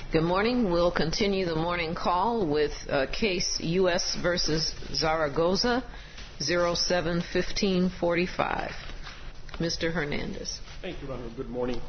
Good morning. We'll continue the morning call with case U.S. versus Zaragoza, 07-1545. Mr. Hernandez. Thank you, Your Honor. Good morning.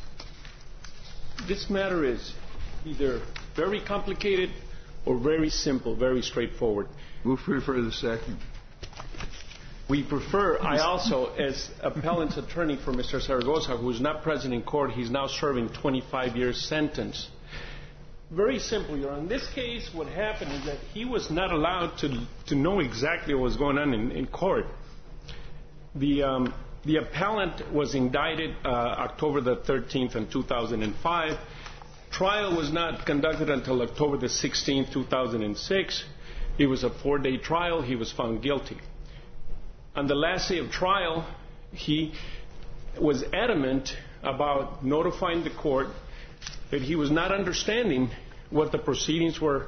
This matter is either very complicated or very simple, very straightforward. We'll prefer the second. We prefer, I also, as appellant's attorney for Mr. Zaragoza, who is not present in court, he's now serving 25 years sentence. Very simple, Your Honor. In this case, what happened is that he was not allowed to know exactly what was going on in court. The appellant was indicted October the 13th in 2005. Trial was not conducted until October the 16th, 2006. It was a 4-day trial. He was found guilty. On the last day of trial, he was adamant about notifying the court that he was not understanding what the proceedings were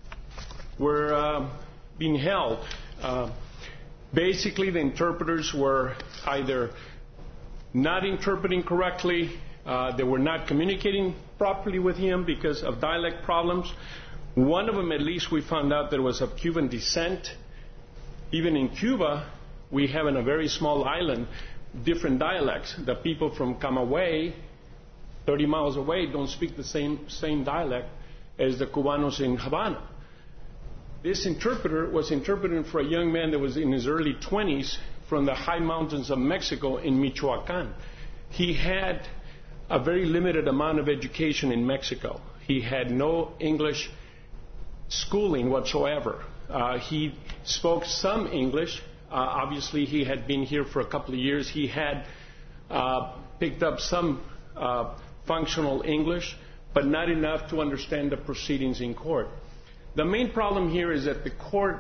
being held. Basically, the interpreters were either not interpreting correctly, they were not communicating properly with him because of dialect problems. One of them, at least, we found out that was of Cuban descent. Even in Cuba, we have in a very small island different dialects. The people from Camagüey, 30 miles away, don't speak the same dialect as the Cubanos in Havana. This interpreter was interpreting for a young man that was in his early 20s from the high mountains of Mexico in Michoacan. He had a very limited amount of education in Mexico. He had no English schooling whatsoever. He spoke some English. Obviously, he had been here for a couple of years. He had picked up some functional English, but not enough to understand the proceedings in court. The main problem here is that the court,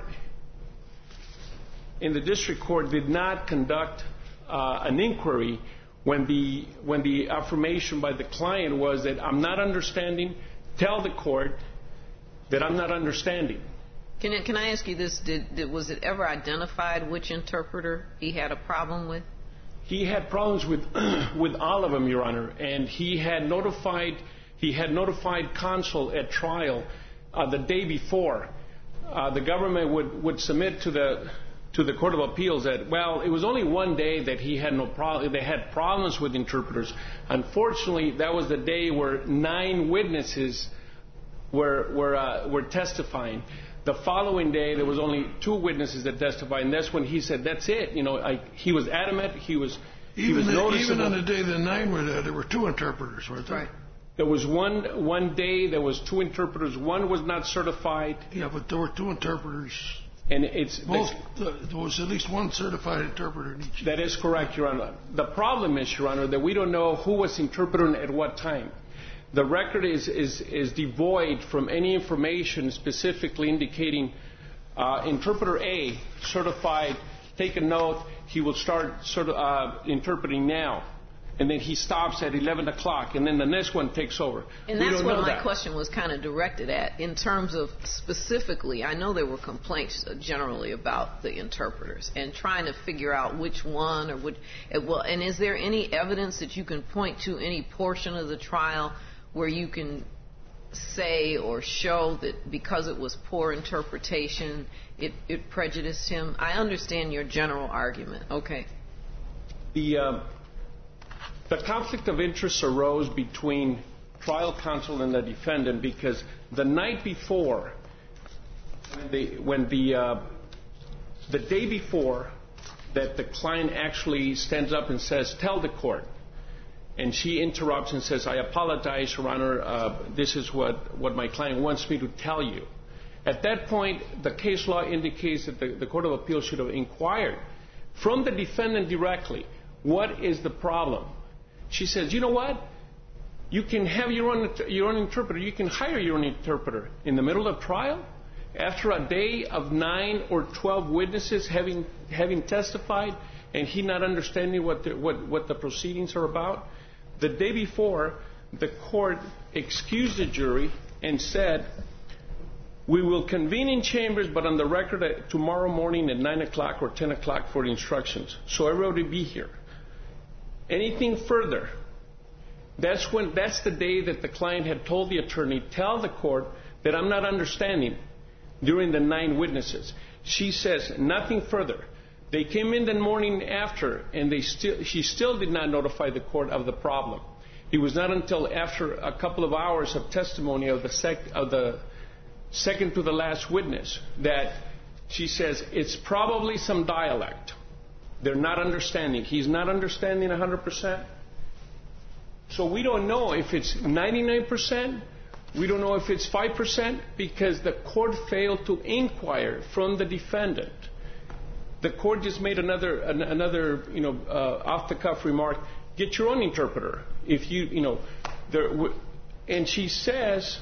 in the district court, did not conduct an inquiry when the affirmation by the client was that I'm not understanding. Tell the court that I'm not understanding. Can I ask you this? Was it ever identified which interpreter he had a problem with? He had problems with all of them, Your Honor, and he had notified counsel at trial the day before. The government would submit to the Court of Appeals that, well, it was only one day that he had no problem. They had problems with interpreters. Unfortunately, that was the day where 9 witnesses were testifying. The following day, there was only 2 witnesses that testified, and that's when he said, "That's it." He was adamant. He was noticeable. Even on the day the 9 were there were 2 interpreters, weren't there? Right. There was one day there was 2 interpreters. One was not certified. Yeah, but there were 2 interpreters. And there was at least 1 certified interpreter in each. That is correct, Your Honor. The problem is, Your Honor, that we don't know who was interpreting at what time. The record is devoid from any information specifically indicating interpreter A, certified, take a note, he will start interpreting now. And then he stops at 11 o'clock, and then the next one takes over. And that's what my question was kind of directed at, in terms of specifically, I know there were complaints generally about the interpreters, and trying to figure out which one or which. Well, and is there any evidence that you can point to, any portion of the trial where you can say or show that because it was poor interpretation, it prejudiced him? I understand your general argument. Okay. The conflict of interest arose between trial counsel and the defendant because the night before, the day before that the client actually stands up and says, "Tell the court," and she interrupts and says, "I apologize, Your Honor, this is what my client wants me to tell you." At that point, the case law indicates that the Court of Appeals should have inquired from the defendant directly, what is the problem? She says, "You know what? You can have your own interpreter. You can hire your own interpreter in the middle of trial, after a day of 9 or 12 witnesses having testified, and he not understanding what the proceedings are about." The day before, the court excused the jury and said, "We will convene in chambers, but on the record tomorrow morning at 9 o'clock or 10 o'clock for the instructions. So everybody be here. Anything further That's the day that the client had told the attorney, tell the court that I'm not understanding during the 9 witnesses. She says nothing further. They came in the morning after, and she still did not notify the court of the problem. It was not until after a couple of hours of testimony of the second to the last witness that she says it's probably some dialect. They're not understanding. He's not understanding 100%. So we don't know if it's 99%. We don't know if it's 5% because the court failed to inquire from the defendant. The court just made another off-the-cuff remark. Get your own interpreter. And she says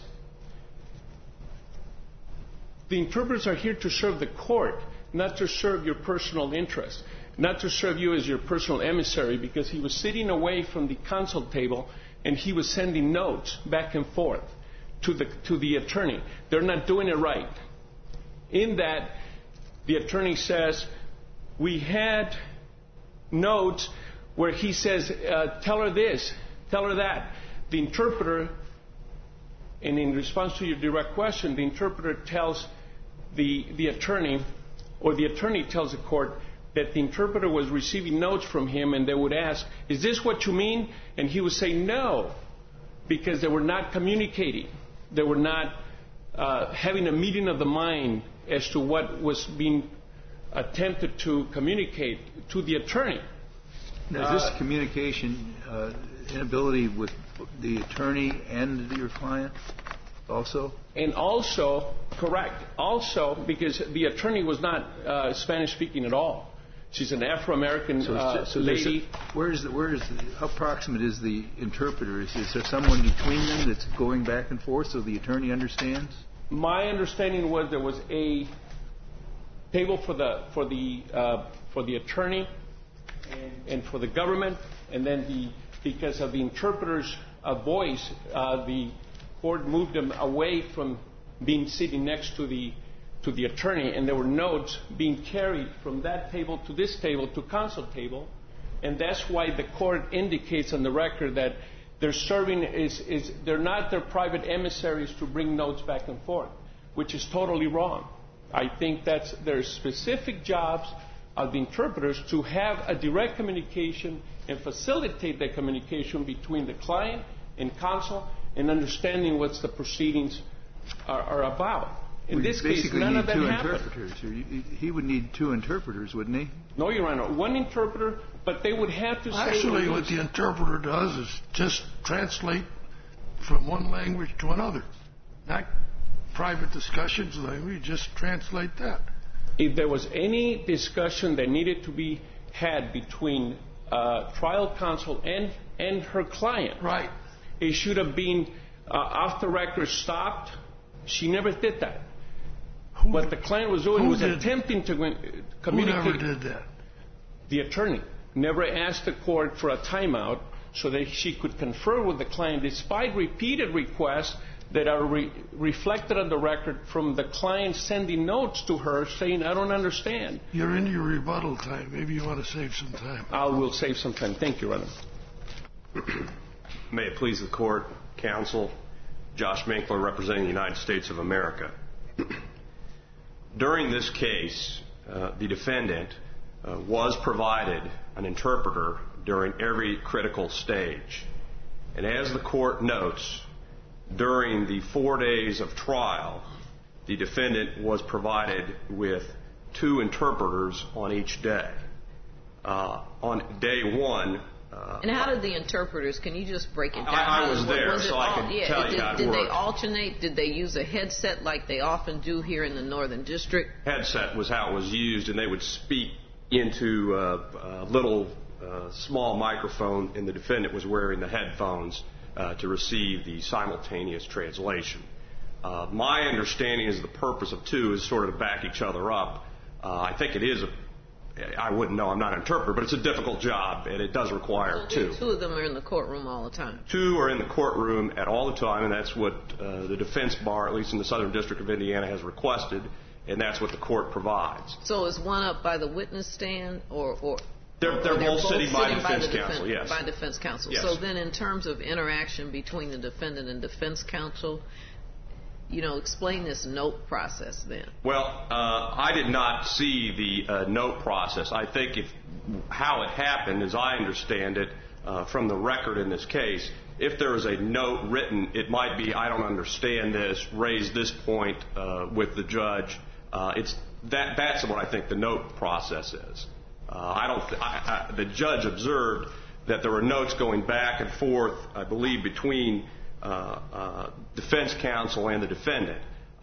the interpreters are here to serve the court, not to serve your personal interest, not to serve you as your personal emissary, because he was sitting away from the counsel table and he was sending notes back and forth to the attorney. They're not doing it right. In that, the attorney says, we had notes where he says, tell her this, tell her that. The interpreter, and in response to your direct question, the interpreter tells the attorney, or the attorney tells the court that the interpreter was receiving notes from him, and they would ask, is this what you mean? And he would say no, because they were not communicating. They were not having a meeting of the mind as to what was being attempted to communicate to the attorney. Now, is this communication inability with the attorney and your client also? And also, correct. Also, because the attorney was not Spanish-speaking at all. She's an Afro-American lady. How proximate is the interpreter? Is there someone between them that's going back and forth so the attorney understands? My understanding was there was a table for the attorney and for the government, and then because of the interpreter's voice, the court moved them away from being sitting next to the attorney, and there were notes being carried from that table to this table to counsel table, and that's why the court indicates on the record that they're serving they're not their private emissaries to bring notes back and forth, which is totally wrong. I think there's specific jobs of the interpreters to have a direct communication and facilitate that communication between the client and counsel and understanding what the proceedings are about. In this case, none of that happened. He would need 2 interpreters, wouldn't he? No, Your Honor. 1 interpreter, but they would have to say... Actually, what the interpreter does is just translate from one language to another. Not private discussions language, just translate that. If there was any discussion that needed to be had between trial counsel and her client, right, it should have been off the record stopped. She never did that. What the client was doing was attempting to communicate. Who never did that? The attorney never asked the court for a timeout so that she could confer with the client, despite repeated requests that are reflected on the record from the client sending notes to her saying, I don't understand. You're in your rebuttal time. Maybe you want to save some time. I will save some time. Thank you, Your Honor. May it please the court, counsel, Josh Minkler representing the United States of America. During this case, the defendant was provided an interpreter during every critical stage. And as the court notes, during the 4 days of trial, the defendant was provided with 2 interpreters on each day. On day 1... and how did the interpreters, can you just break it down? I was there, so I can tell you how it worked. Did they alternate? Did they use a headset like they often do here in the Northern District? Headset was how it was used, and they would speak into a little small microphone, and the defendant was wearing the headphones to receive the simultaneous translation. My understanding is the purpose of 2 is sort of to back each other up. I think it is I wouldn't know, I'm not an interpreter, but it's a difficult job, and it does require 2. 2 of them are in the courtroom all the time. 2 are in the courtroom at all the time, and that's what the defense bar, at least in the Southern District of Indiana, has requested, and that's what the court provides. So is one up by the witness stand, or They're both sitting by defense counsel, yes. By defense counsel. Yes. So then in terms of interaction between the defendant and defense counsel, explain this note process then. Well, I did not see the note process. I think how it happened, as I understand it, from the record in this case, if there is a note written, it might be, I don't understand this, raise this point with the judge. That's what I think the note process is. The judge observed that there were notes going back and forth, I believe, between defense counsel and the defendant.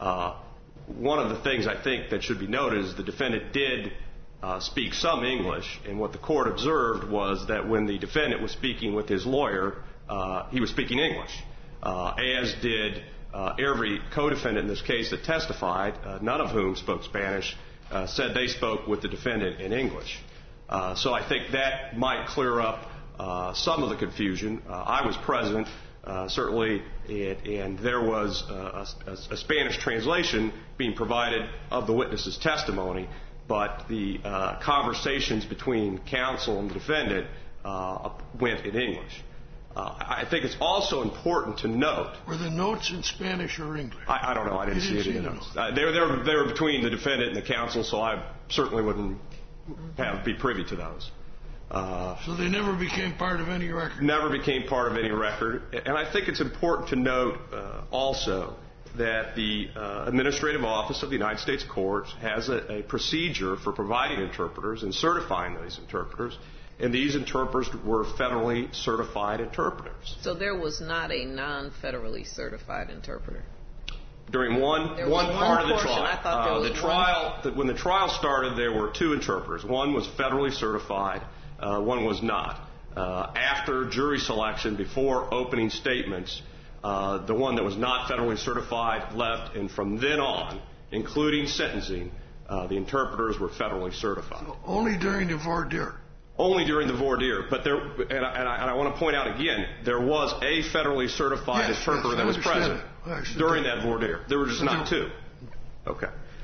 One of the things I think that should be noted is the defendant did speak some English, and what the court observed was that when the defendant was speaking with his lawyer, he was speaking English, as did every co-defendant in this case that testified, none of whom spoke Spanish, said they spoke with the defendant in English. So I think that might clear up some of the confusion. I was present, certainly, and there was a Spanish translation being provided of the witness's testimony, but the conversations between counsel and the defendant went in English. I think it's also important to note... Were the notes in Spanish or English? I don't know. I didn't see any notes. They were between the defendant and the counsel, so I certainly wouldn't be privy to those. So they never became part of any record? Never became part of any record. And I think it's important to note also that the Administrative Office of the United States Courts has a procedure for providing interpreters and certifying those interpreters, and these interpreters were federally certified interpreters. So there was not a non-federally certified interpreter? During one part of the trial. I thought there was when the trial started, there were two interpreters. One was federally certified, one was not. After jury selection, before opening statements, the one that was not federally certified left, and from then on, including sentencing, the interpreters were federally certified. So only during the voir dire? Only during the voir dire. But I want to point out again, there was a federally certified interpreter that was present during that voir dire. There were just not two. Okay.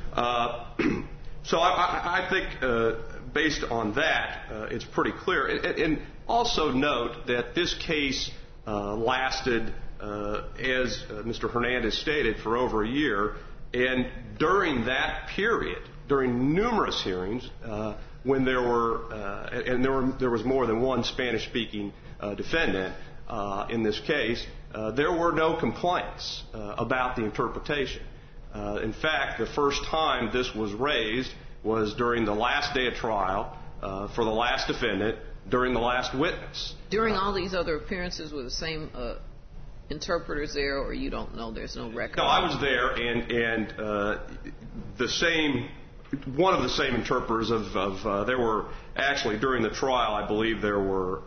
So I think based on that, it's pretty clear. And also note that this case lasted, as Mr. Hernandez stated, for over a year. And during that period, during numerous hearings, when there was more than one Spanish-speaking defendant in this case, there were no complaints about the interpretation. In fact, the first time this was raised was during the last day of trial for the last defendant, during the last witness. During all these other appearances, were the same interpreters there, or you don't know? There's no record? No, I was there, and the same... One of the same interpreters there were actually during the trial, I believe there were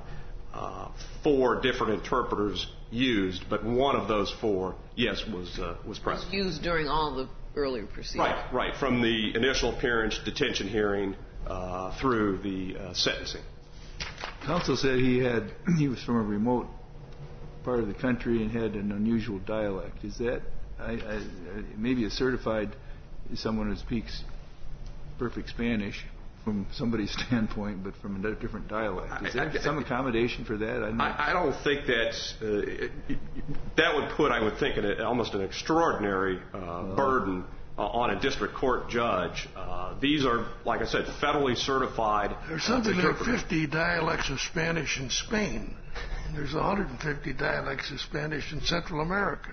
4 different interpreters used, but one of those 4, yes, was present. Was used during all the earlier proceedings. Right, from the initial appearance, detention hearing, through the sentencing. Counsel said he was from a remote part of the country and had an unusual dialect. Is that maybe a certified someone who speaks perfect Spanish from somebody's standpoint, but from a different dialect? Is there some accommodation for that? I don't think that would put, I would think, almost an extraordinary burden on a district court judge. These are, like I said, federally certified. There's something like 50 dialects of Spanish in Spain. And there's 150 dialects of Spanish in Central America.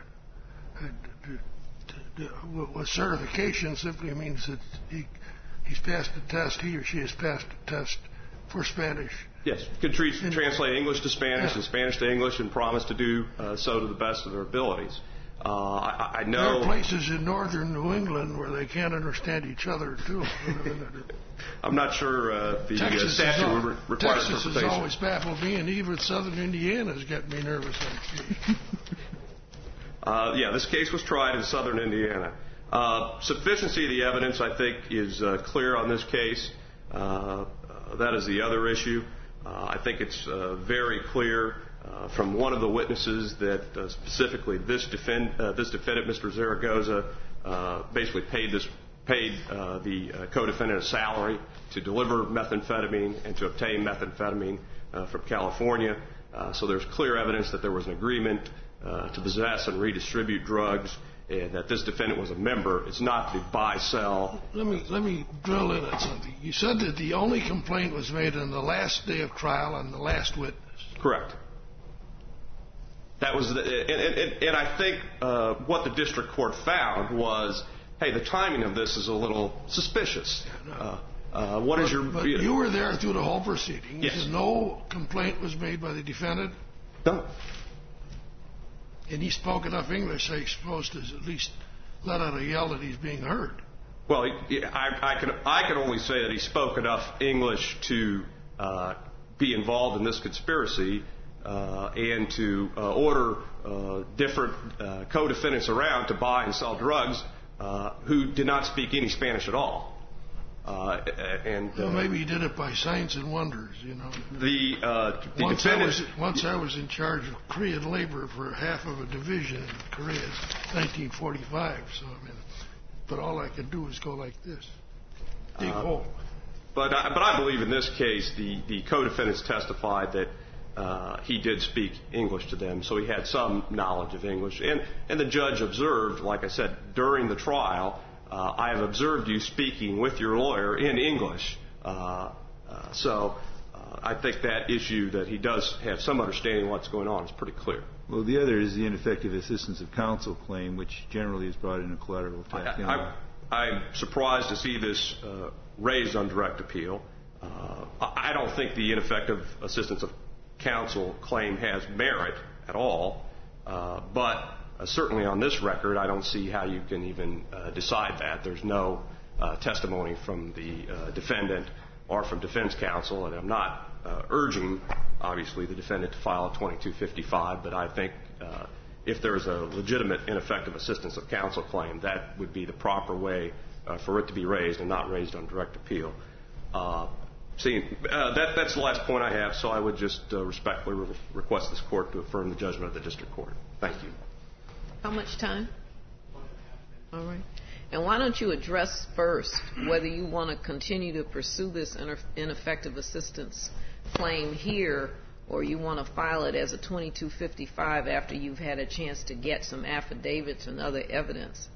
With certification simply means that he's passed the test, he or she has passed the test for Spanish. Yes, can translate English to Spanish and Spanish to English and promise to do so to the best of their abilities. I know... There are places in northern New England where they can't understand each other, too. I'm not sure the statute requires Texas has always baffled me, and even southern Indiana's got me nervous. This case was tried in southern Indiana. Sufficiency of the evidence, I think, is clear on this case. That is the other issue. I think it's very clear from one of the witnesses that specifically this defendant, Mr. Zaragoza, basically paid this paid the co-defendant a salary to deliver methamphetamine and to obtain methamphetamine from California. So there's clear evidence that there was an agreement to possess and redistribute drugs, and that this defendant was a member. It's not the buy-sell. Let me drill in on something. You said that the only complaint was made on the last day of trial on the last witness. Correct. That was, and I think what the district court found was, hey, the timing of this is a little suspicious. What is your? But you were there through the whole proceeding. Yes. No complaint was made by the defendant. No. And he spoke enough English, I suppose, to at least let out a yell that he's being heard. Well, I can only say that he spoke enough English to be involved in this conspiracy and to order different co-defendants around to buy and sell drugs who did not speak any Spanish at all. Well, maybe he did it by signs and wonders, you know. Once I was in charge of Korean labor for half of a division in Korea in 1945, so I mean, but all I could do was go like this, dig hole. But I believe in this case the co-defendants testified that he did speak English to them, so he had some knowledge of English. And the judge observed, like I said, during the trial, I have observed you speaking with your lawyer in English. So I think that issue that he does have some understanding of what's going on is pretty clear. Well, the other is the ineffective assistance of counsel claim, which generally is brought in a collateral attack. I'm surprised to see this raised on direct appeal. I don't think the ineffective assistance of counsel claim has merit at all, but certainly on this record, I don't see how you can even decide that. There's no testimony from the defendant or from defense counsel, and I'm not urging, obviously, the defendant to file a 2255, but I think if there's a legitimate ineffective assistance of counsel claim, that would be the proper way for it to be raised and not raised on direct appeal. That's the last point I have, so I would just respectfully request this court to affirm the judgment of the district court. Thank you. How much time? All right. And why don't you address first whether you want to continue to pursue this ineffective assistance claim here, or you want to file it as a 2255 after you've had a chance to get some affidavits and other evidence?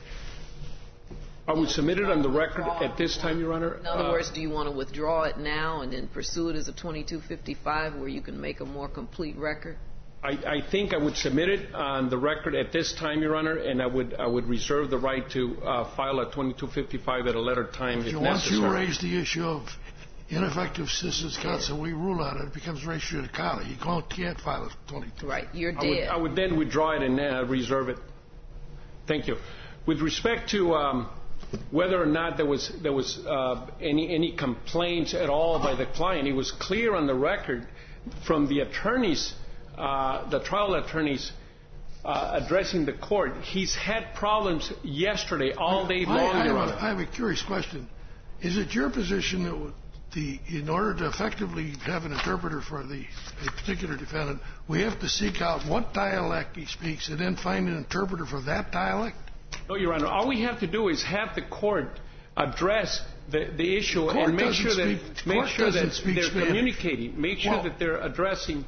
I would submit it on the record at this time, Your Honor. In other words, do you want to withdraw it now and then pursue it as a 2255 where you can make a more complete record? I think I would submit it on the record at this time, Your Honor, and I would reserve the right to file a 2255 at a later time if necessary. Once you raise the issue of ineffective assistance counsel, we rule on it. It becomes res judicata. You can't file a 2255. Right. You're dead. I would then withdraw it and reserve it. Thank you. With respect to whether or not there was any complaints at all by the client, it was clear on the record from the attorneys, the trial attorneys addressing the court. He's had problems yesterday all day long, Your Honor. I have a curious question. Is it your position that in order to effectively have an interpreter for a particular defendant, we have to seek out what dialect he speaks and then find an interpreter for that dialect? No, Your Honor. All we have to do is have the court address the issue and make sure that they're communicating, make sure that they're addressing.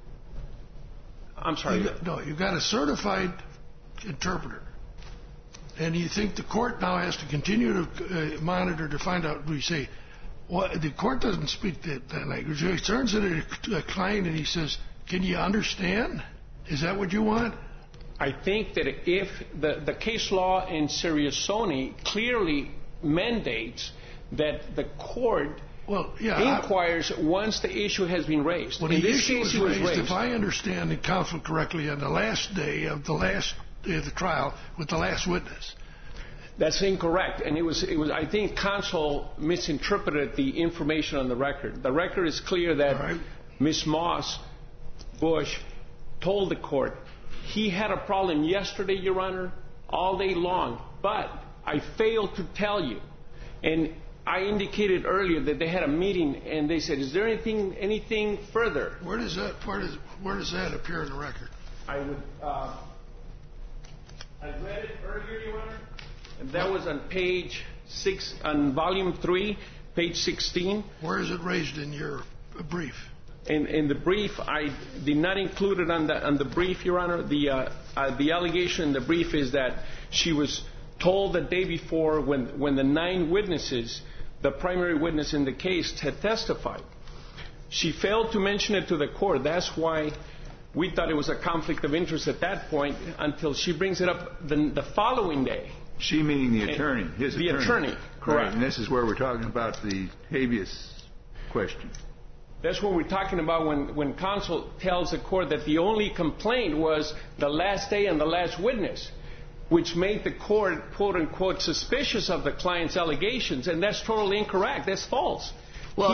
I'm sorry. No, you've got a certified interpreter. And you think the court now has to continue to monitor to find out, we say, well, the court doesn't speak that language. He turns to a client and he says, can you understand? Is that what you want? I think that if the case law in Siriusoni clearly mandates that the court inquires once the issue has been raised. When the issue was raised, if I understand the counsel correctly, on the last day of the trial with the last witness. That's incorrect, and it was. I think counsel misinterpreted the information on the record. The record is clear that Ms. Moss Bush told the court he had a problem yesterday, Your Honor, all day long, but I failed to tell you. And I indicated earlier that they had a meeting, and they said, "Is there anything further?" Where does that appear in the record? I read it earlier, Your Honor. That was on page 6, on volume 3, page 16. Where is it raised in your brief? In the brief, I did not include it on the brief, Your Honor. The allegation in the brief is that she was told the day before when the 9 witnesses, the primary witness in the case, had testified. She failed to mention it to the court. That's why we thought it was a conflict of interest at that point until she brings it up the following day. She meaning the attorney, his attorney. The attorney, correct. Right, and this is where we're talking about the habeas question. That's what we're talking about when counsel tells the court that the only complaint was the last day and the last witness, which made the court, quote unquote, suspicious of the client's allegations, and that's totally incorrect. That's false. Well,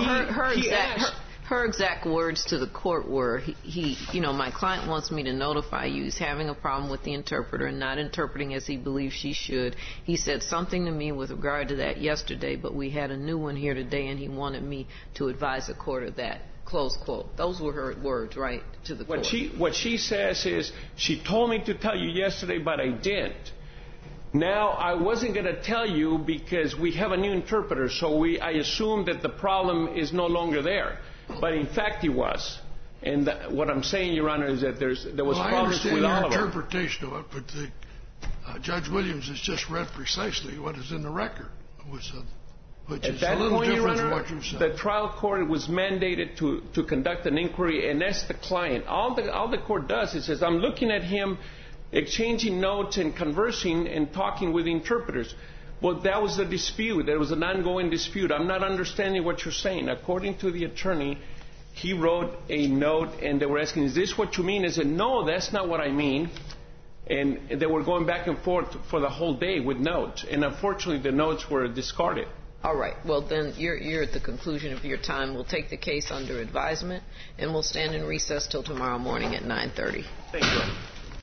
her exact words to the court were, my client wants me to notify you he's having a problem with the interpreter and not interpreting as he believes she should. He said something to me with regard to that yesterday, but we had a new one here today and he wanted me to advise the court of that. Close quote. Those were her words, right, to the court. What she says is, she told me to tell you yesterday, but I didn't. Now, I wasn't going to tell you because we have a new interpreter, so I assumed that the problem is no longer there. But in fact, he was. And what I'm saying, Your Honor, is that there was problems with all of them. I understand your interpretation of it, but Judge Williams has just read precisely what is in the record, which is a little different from what you said. The trial court was mandated to conduct an inquiry and ask the client. All the court does is says, I'm looking at him exchanging notes and conversing and talking with interpreters. Well, that was the dispute. There was an ongoing dispute. I'm not understanding what you're saying. According to the attorney, he wrote a note, and they were asking, is this what you mean? I said, no, that's not what I mean. And they were going back and forth for the whole day with notes. And unfortunately, the notes were discarded. All right. Well, then you're at the conclusion of your time. We'll take the case under advisement, and we'll stand in recess till tomorrow morning at 9:30. Thank you.